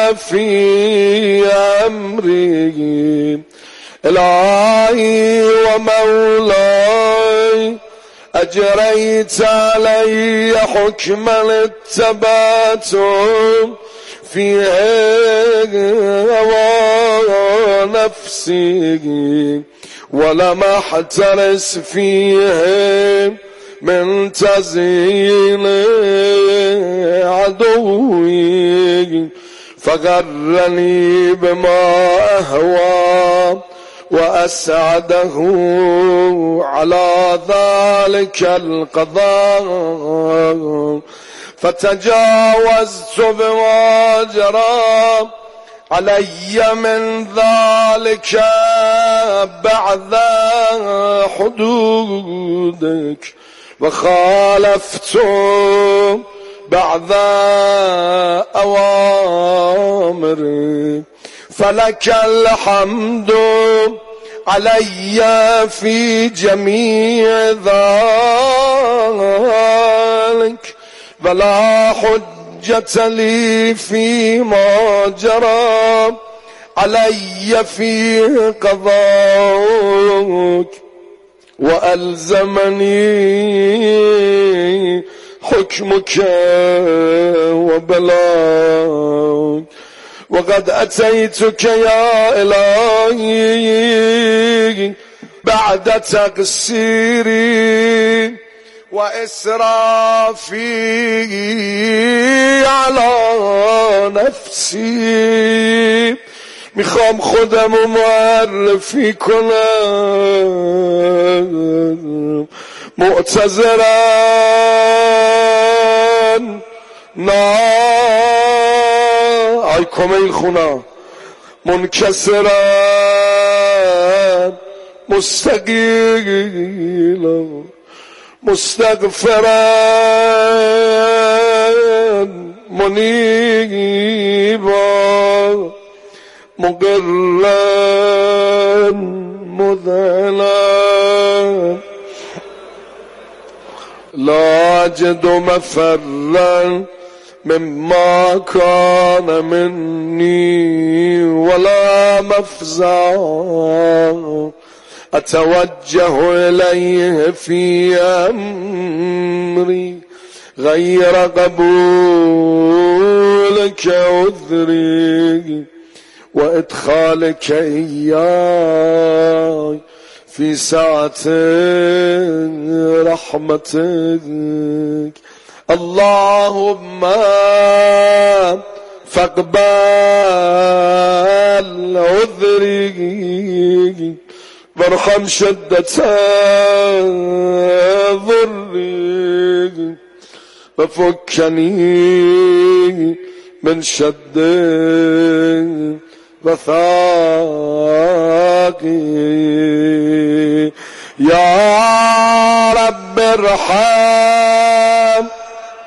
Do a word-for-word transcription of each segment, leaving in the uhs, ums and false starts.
في أمري إلهي ومولاي أجريت علي حكما اتبعته في هوى نفسي ولم احترس فيه من تزيين عدوي فغرني بما أهوى وأسعده على ذلك القضاء فتجاوزت بما جرى علي من ذلك بعد حدودك وخالفت بعد أوامرك فلك الحمد علي في جميع ذلك ولا حجة لي فيما جرى علي في قضاءك وألزمني حكمك وبلاغك وقد أتيتك يا إلهي بعد تقصيري وإسرافي على نفسي میخوام خودم رو معرفی کنم معتذرن نه ای کمیل خونا منکسرن مستقیلا مستغفرن منیبا مقرن مذلن لا أجد مفرا مما كان مني ولا مفزعا أتوجه إليه في أمري غير قبولك عذري وإدخالك إياي في ساعة رحمتك اللهم فاقبل عذري وارحم شدة ضري وفكني من شد وثاقي يا رب ارحم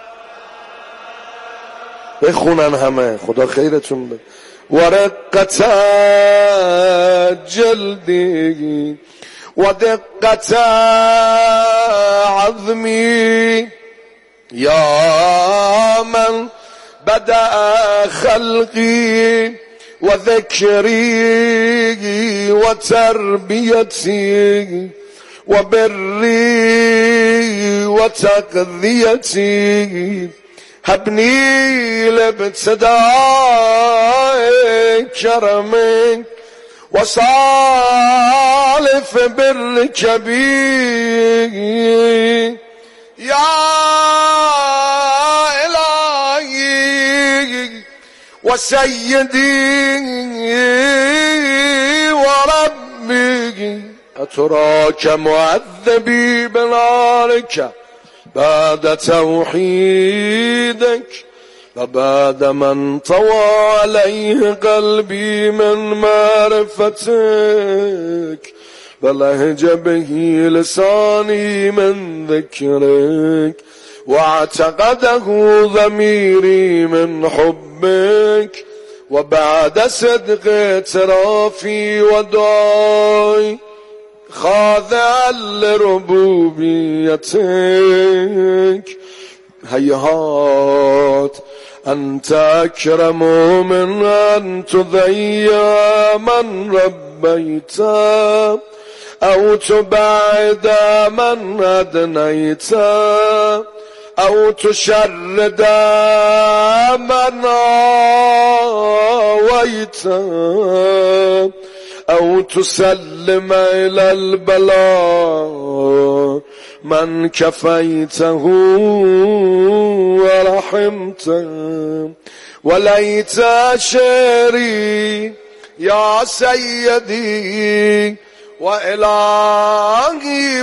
بخونن همه خدا خیرتون بده ورقة جلدي ودقة عظمي يا من بدأ خلقي وذكري وتربيتي وبري وتقضيتي هبني لابتداء كرمك وصالف برك بي يا إلهي وسيدي وربي أتراك معذبي بنارك بعد توحيدك وبعد من طوى عليه قلبي من معرفتك ولهج به لساني من ذكرك واعتقده ضميري من حبك وبعد صدق اعترافي ودعائي خاضعا لربوبيتك هيهات أنت أكرم من أن تضيع من ربيت أو تبعد من أدنيت أو تشرد من آويت أو تسلم إلى البلاء من كفيته ورحمته. وليت شعري يا سيدي وإلهي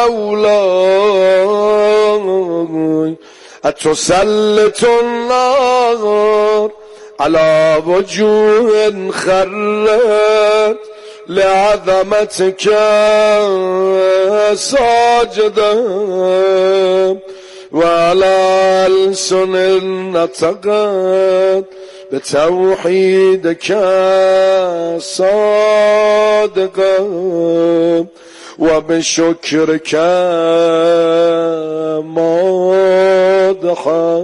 ومولاي أتسلط النار على وجوه خرت لعظمتك ساجدا وعلى ألسن نطقت بتوحيدك صادقا وبشكرك مادحا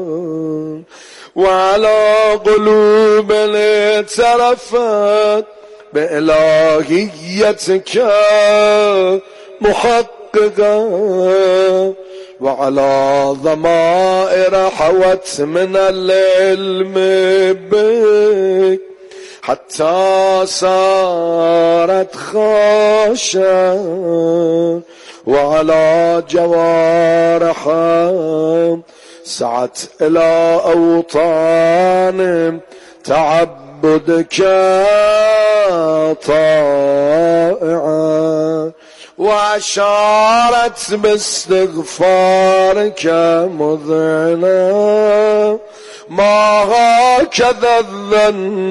وعلى قلوب اعترفت بإلهيتك محققا وعلى ضمائر حوت من العلم بك حتى صارت خاشعة وعلى جوارحا سعت إلى أوطان تعبدك طائعا وأشارت باستغفارك مذعنا ما هكذا الظن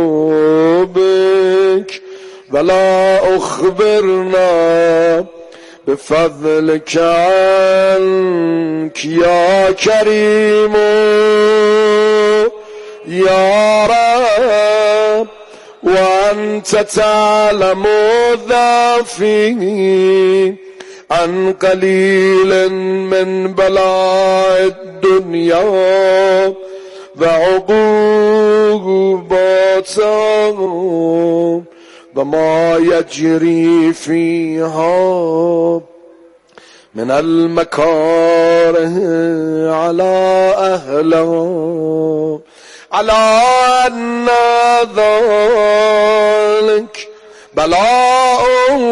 بك بلا أخبرنا بفضلك عنك يا كريم يا رب وأنت تعلم ضعفي عن قليل من بلاء الدنيا وعقوباتها وما يجري فيها من المكاره على أهله على أن ذلك بلاء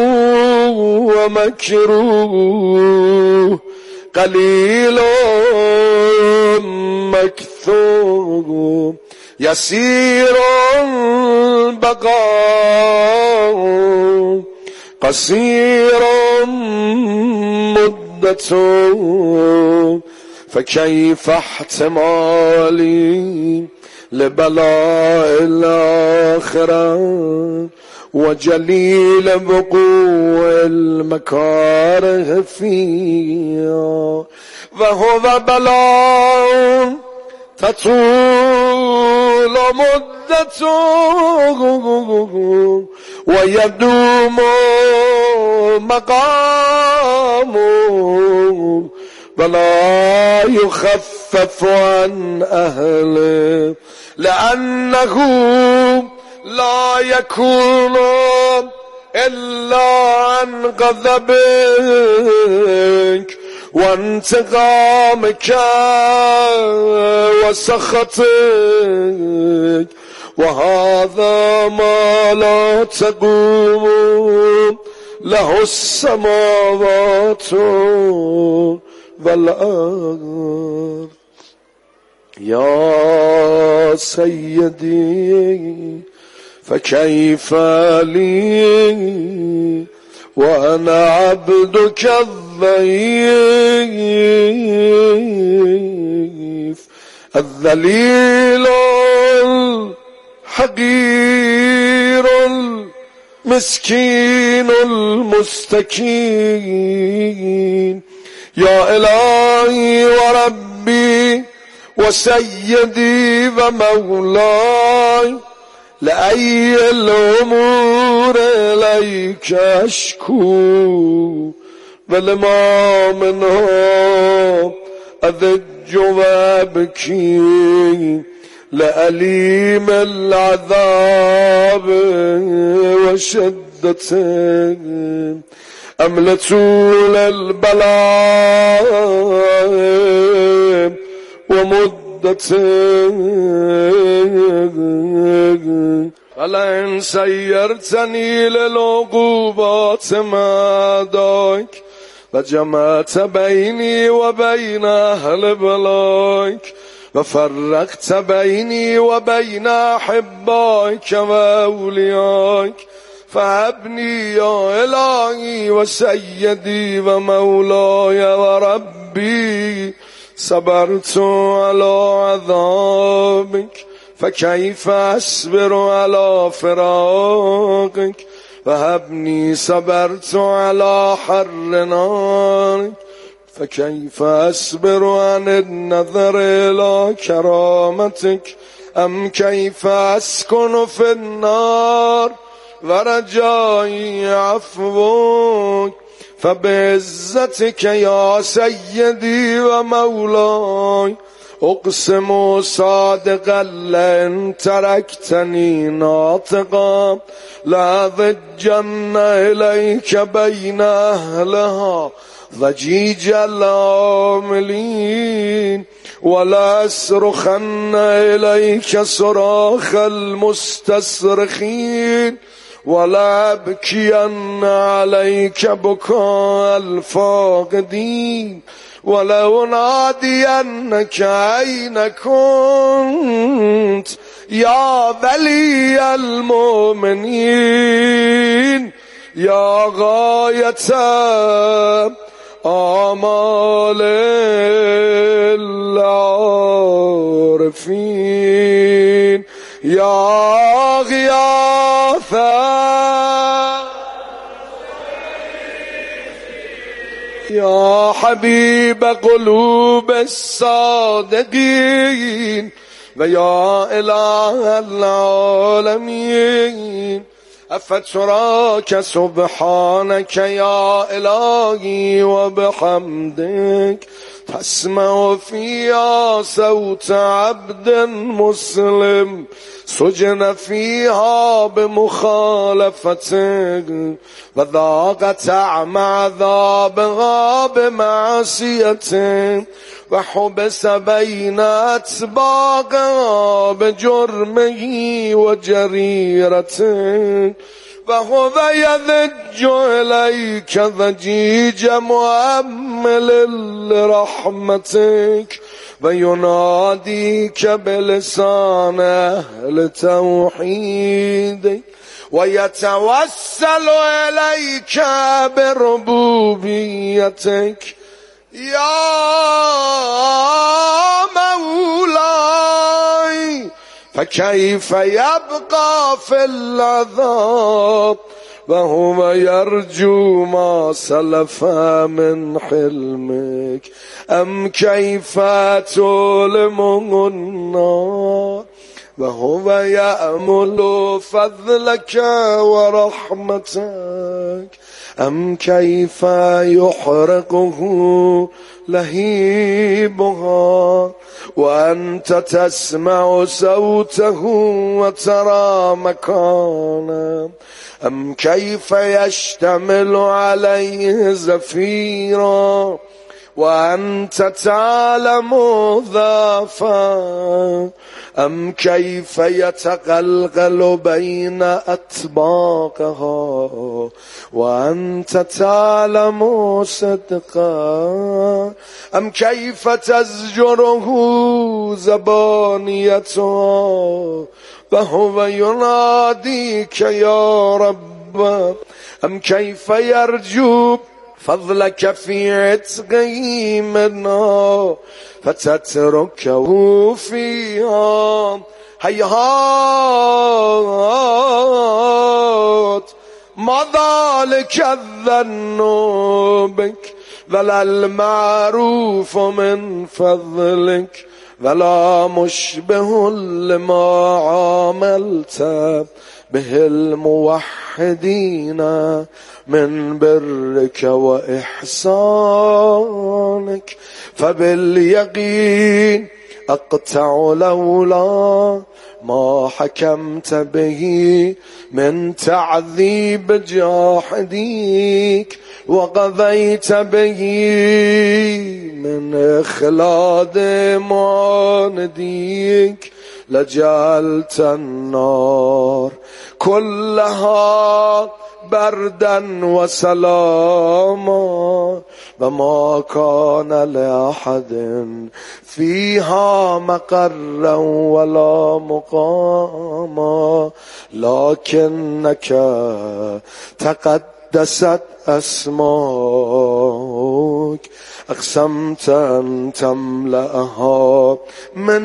ومكروه قليل مكثور يسير البقاء قصير مدته فكيف احتمالي لبلاء الآخرة وجليل وقوع المكاره فيها وهو بلاء تطول مدته ويدوم مقامه ولا يخفف عن أهله لأنه لا يكون إلا عن غضبك وانتقامك وسخطك وهذا ما لا تقوم له السماوات والأرض. يا سيدي فكيف لي وأنا عبدك الضعيف الذليل الحقير المسكين المستكين. يا إلهي وربي وسيدي ومولاي لأي الأمور إليك أشكو ولما منها أذج وأبكي لأليم العذاب وشدته أم لطول البلاء ومدته ولئن سيرتني للعقوبات مداك وجمعت بيني وبين أهل بلاك وفرقت بيني وبين أحبائك وأوليائك فهبني يا إلهي وسيدي ومولاي وربي صبرت على عذابك فكيف أصبر على فراقك وهبني صبرت على حر نارك فكيف أصبر عن النظر إلى كرامتك أم كيف أسكن في النار ورجائي عفوك فبعزتك يا سيدي ومولاي أقسم صادقا لئن تركتني ناطقا لأضجن إليك بين أهلها ضجيج العاملين ولا أصرخن إليك صراخ المستصرخين ولا أبكين عليك بكاء الفاقدين ولو نادينك أين كنت يا ولي المؤمنين يا غاية آمال العارفين يا غياثا يا حبيب قلوب الصادقين ويا إله العالمين أفتراك سبحانك يا إلهي وبحمدك تسمع فيها صوت عبد مسلم سجن فيها بمخالفتك وذاق طعم عذابها بمعصيتك وحبس بين أطباقها بجرمه وجريرته وهو يذج إليك ضجيج مؤمل لرحمتك ويناديك بلسان أهل توحيدك ويتوسل إليك بربوبيتك يا مولاي فكيف يبقى في العذاب وهو يرجو ما سلف من حلمك أم كيف تؤلمه النار وهو يأمل فضلك ورحمتك أم كيف يحرقه لهيبها وأنت تسمع صوته وترى مكانه أم كيف يشتمل عليه زفيرا وأنت تعلم ضعفا أم كيف يتقلقل بين أطباقها وأنت تعلم صدقا أم كيف تزجره زبانيتها وهو يناديك يا رب أم كيف يرجو فضلك في عتقه منا فتتركه فيها هيهات ما ذلك الظن بك ولا المعروف من فضلك ولا مشبه لما عاملت به الموحدين من برك وإحسانك فباليقين أقطع لولا ما حكمت به من تعذيب جاحديك وقضيت به من إخلاد مانديك لجعلت النار كلها بردا وسلاما وما كان لأحد فيها مقرا ولا مقاما لكنك تقدست أسماك أقسمت أن تملأها من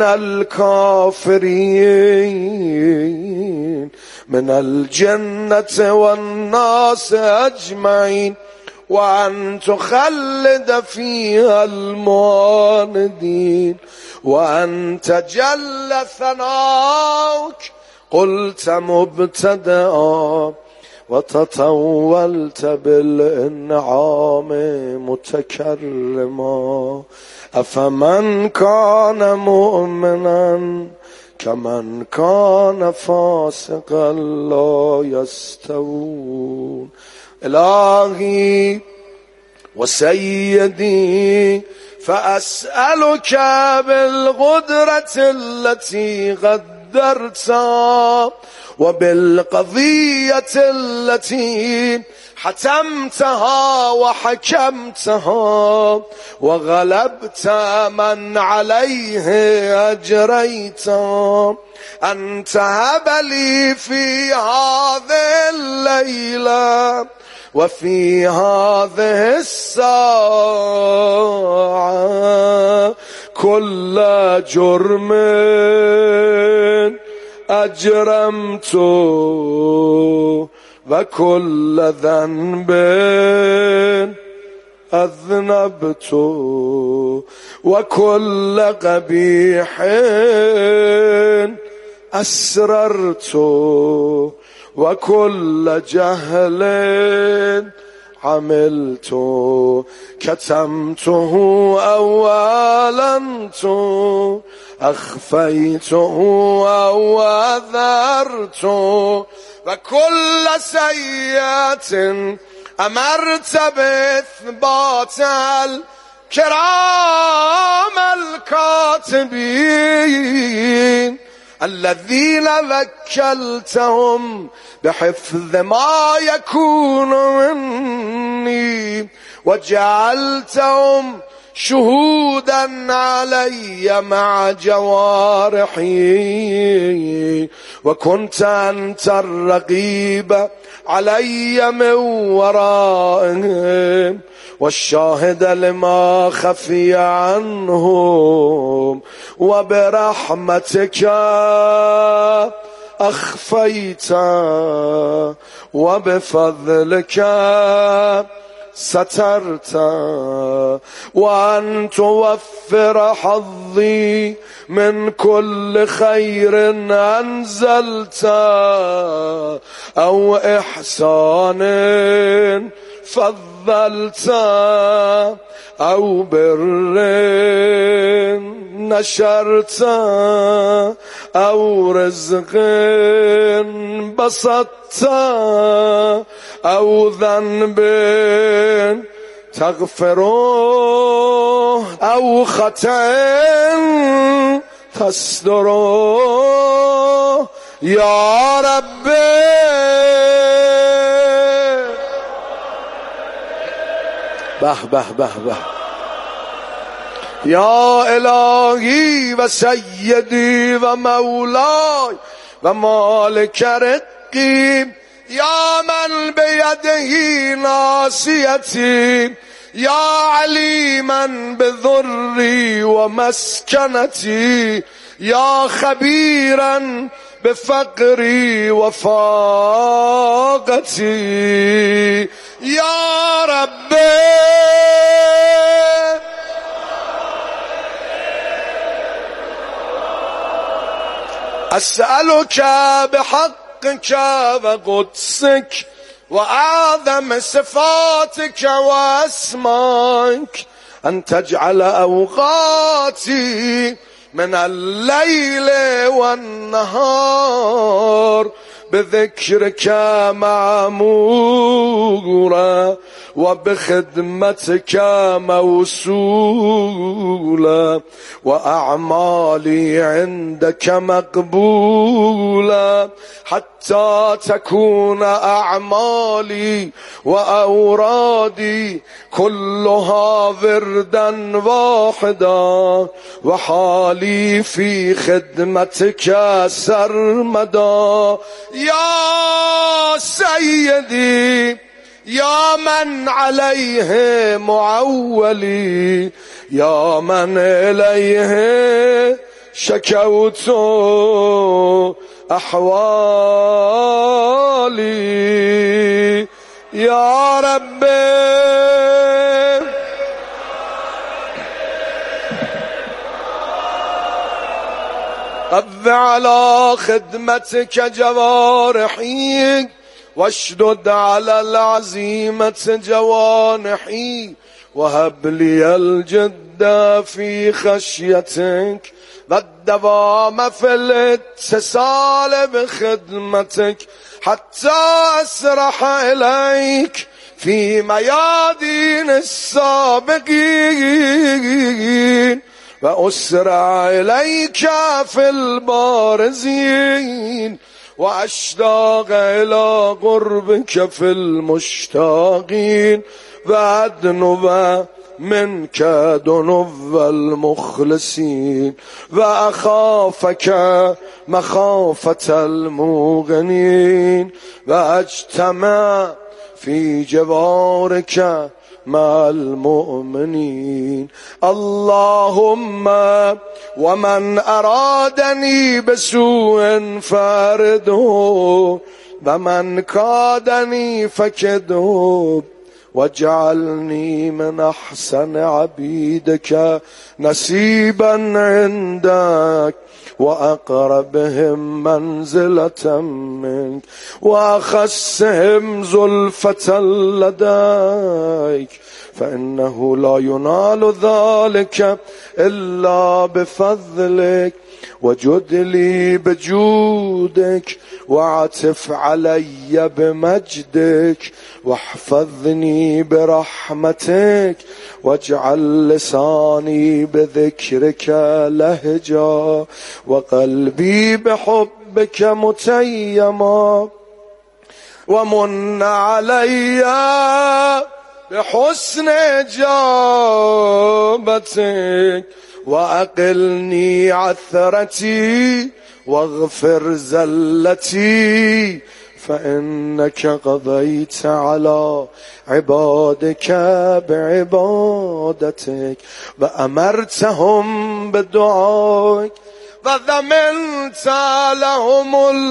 الكافرين من الجنة والناس أجمعين وأن تخلد فيها المعاندين وأن تجل ثناؤك قلت مبتدأ وتطولت بالإنعام متكرما أفمن كان مؤمنا كمن كان فاسقا لا يستوون. إلهي وسيدي فأسألك بالقدرة التي قدرتها وبالقضية التي حتمتها وحكمتها وغلبت من عليه أجريت أن تهب لي في هذه الليلة وفي هذه الساعة كل جرم أجرمت وكل ذنب أذنبت وكل قبيح أسررت وكل جهل عملت كتمته أو أعلنت أخفيته أو أذرت وكل سيئة أمرت بإثبات الكرام الكاتبين الذين وكلتهم بحفظ ما يكون مني وجعلتهم شهودا علي مع جوارحي وكنت أنت الرقيب علي من ورائهم والشاهد لما خفي عنهم وبرحمتك أخفيت وبفضلك سترت وأن توفر حظي من كل خير أنزلت أو إحسان فضلت أو بر نشرت أو رزق بسطت أو ذنب تغفره أو خطأ تستره يا ربي به به به به يا إلهي وسيدي ومولاي ومالك رقي يا من بيده ناصيتي يا عليما بذري ومسكنتي يا خبيرا بفقري وفاقتي يا ربي أسألك بحقك وقدسك وأعظم صفاتك وأسمائك أن تجعل أوقاتي من الليل والنهار بذكرك معمورا وبخدمتك موصولا وأعمالي عندك مقبولا حتى تكون أعمالي وأورادي كلها وردا واحدا وحالي في خدمتك سرمدا. يا سيدي يا من عليه معولي يا من إليه شكوت أحوالي يا ربي قض على خدمتك جوارحي واشدد على العزيمة جوانحي وهب لي الجد في خشيتك والدوام في الاتصال بخدمتك حتى أسرح إليك في ميادين السابقين وأسرع إليك في البارزين وأشتاق إلى قربك في المشتاقين وأدنو منك دنو المخلصين وأخافك مخافة الموقنين وأجتمع في جوارك مع المؤمنين. اللهم ومن أرادني بسوء فارده ومن كادني فكده واجعلني من أحسن عبيدك نسيبا عندك وأقربهم منزلة منك وأخسهم زلفة لديك فإنه لا ينال ذلك إلا بفضلك. وجد لي بجودك وعطف علي بمجدك واحفظني برحمتك واجعل لساني بذكرك لهجا وقلبي بحبك متيما ومن علي بحسن إجابتك وأقلني عثرتي واغفر زلتي فإنك قضيت على عبادك بعبادتك وأمرتهم بدعائك وضمنت لهم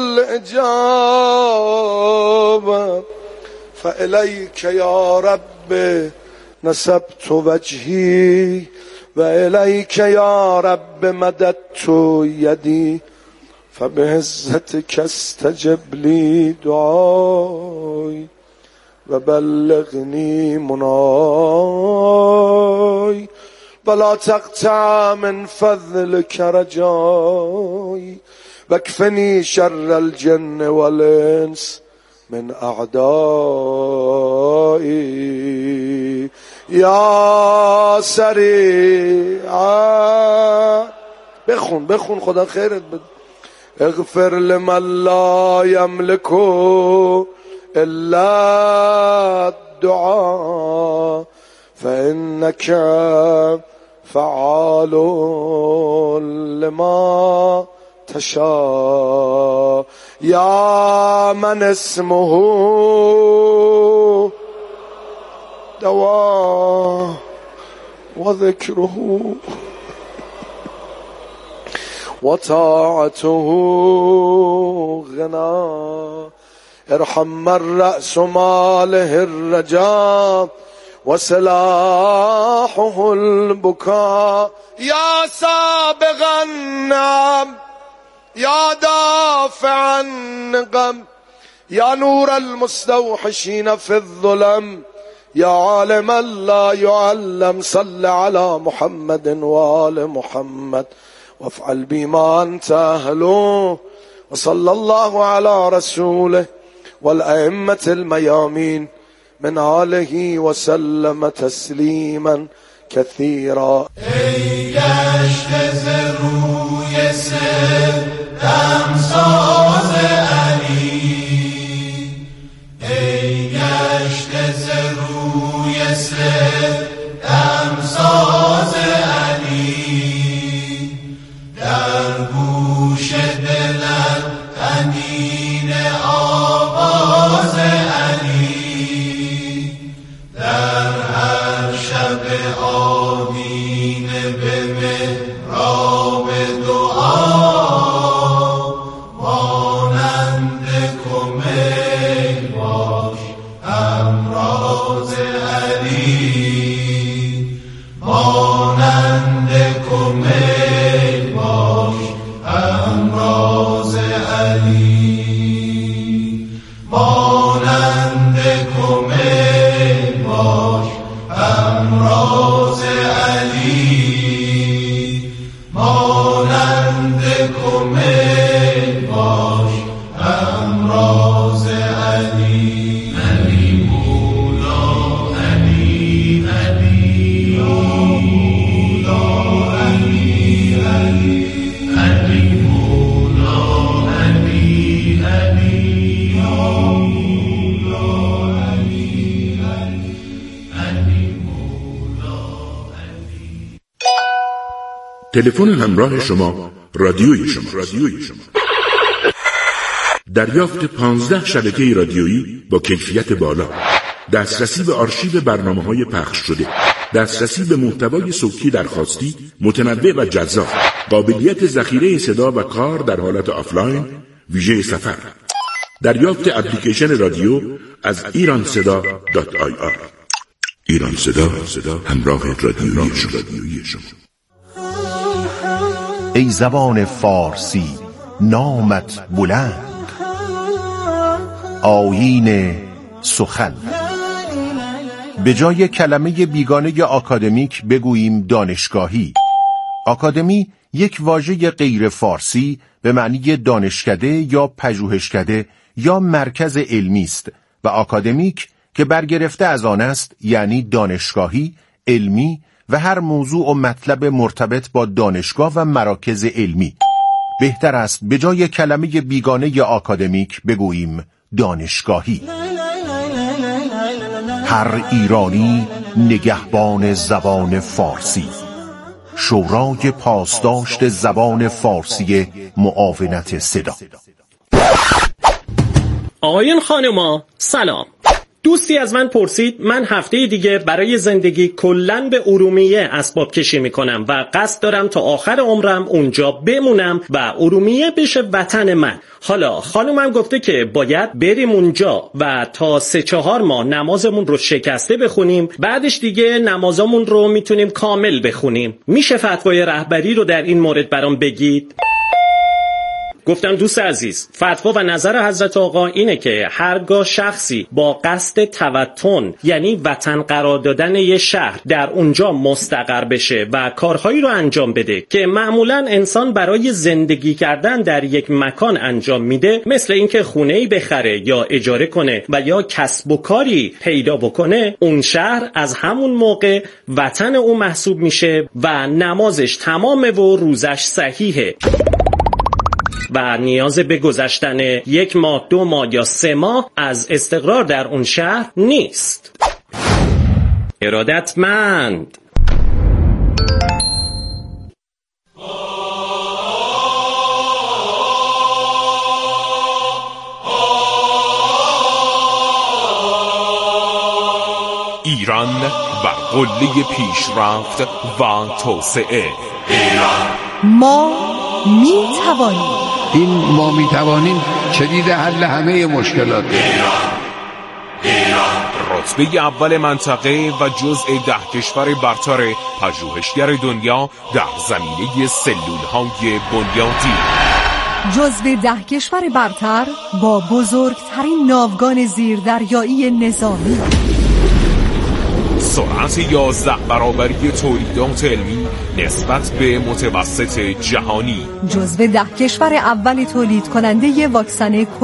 الإجابة. فإليك يا رب نسبت وجهي وإليك يا رب مددت يدي فبعزتك استجب لي دعائي وبلغني مناي ولا تقطع من فضلك رجائي واكفني شر الجن والإنس من أعدائي يا سريعا. بخون بخون خدا خیرت بده. اغفر لمن لا يملك إلا الدعاء فإنك فعال لما تشاء. يا من اسمه دواء وذكره وطاعته غنى ارحم من رأس ماله الرجاء وسلاحه البكاء. يا سابغ النعم يا دافع النقم يا نور المستوحشين في الظلم يا عالما لا يعلم صل على محمد وآل محمد وافعل بما أنت أهله. وصلى الله على رسوله والأئمة الميامين من آله وسلم تسلیما كثيرا. ای گشته ز روی ستم ساز علی، ای گشته ز روی ستم ساز علی، در گوش دلت طنین آواز علی، در هر شب آدینه به محراب دعا، مانند کمیل باش همراز علی، مانند کمیل باش همراز علی، مانند کمیل باش همراز علی، مانند کمیل باش همراز علی. علی مولا علی علی مولا علی علی علی مولا علی علی مولا علی علی علی مولا علی. تلفن همراه شما رادیوی شما رادیوی شما دریافت پانزده شبکه رادیویی با کیفیت بالا، دسترسی به آرشیو برنامه‌های پخش شده، دسترسی به محتوای صوتی درخواستی متنوع و جذاب، قابلیت ذخیره صدا و کار در حالت آفلاین، ویژه سفر، دریافت اپلیکیشن رادیو از ایران صدا دات آی آر. ایران صدا، همراه رادیویی شما. ای زبان فارسی نامت بلند، آیین سخن. به جای کلمه بیگانه آکادمیک بگوییم دانشگاهی. آکادمی یک واژه غیر فارسی به معنی دانشکده یا پژوهشکده یا مرکز علمی است و آکادمیک که برگرفته از آن است یعنی دانشگاهی، علمی و هر موضوع و مطلب مرتبط با دانشگاه و مراکز علمی. بهتر است به جای کلمه بیگانه آکادمیک بگوییم دانشگاهی. هر ایرانی نگهبان زبان فارسی. شورای پاسداشت زبان فارسی معاونت صدا. آقایون خانوما سلام. دوستی از من پرسید من هفته دیگه برای زندگی کلن به ارومیه اسباب کشی میکنم و قصد دارم تا آخر عمرم اونجا بمونم و ارومیه بشه وطن من. حالا خانومم گفته که باید بریم اونجا و تا سه چهار ماه نمازمون رو شکسته بخونیم، بعدش دیگه نمازامون رو میتونیم کامل بخونیم. میشه فتوای رهبری رو در این مورد برام بگید؟ گفتم دوست عزیز، فتوا و نظر حضرت آقا اینه که هرگاه شخصی با قصد توطن یعنی وطن قرار دادن یه شهر در اونجا مستقر بشه و کارهایی رو انجام بده که معمولا انسان برای زندگی کردن در یک مکان انجام میده، مثل اینکه خونه‌ای بخره یا اجاره کنه و یا کسب و کاری پیدا بکنه، اون شهر از همون موقع وطن او محسوب میشه و نمازش تمامه و روزش صحیحه و نیاز به گذشتن یک ماه، دو ماه یا سه ماه از استقرار در اون شهر نیست. ارادتمند. ایران و قله پیشرفت و توسعه. ایران ما می توانیم. این ما می توانیم کلید حل همه مشکلات. ایران ایران رتبه اول منطقه و جزء ده کشور برتر پژوهشگر دنیا در زمینه سلول‌های بنیادی. جزو ده کشور برتر با بزرگترین ناوگان زیردریایی نظامی. سرعت یازده برابری تولیدات علمی نسبت به متوسط جهانی. جزو ده کشور اول تولید کننده واکسن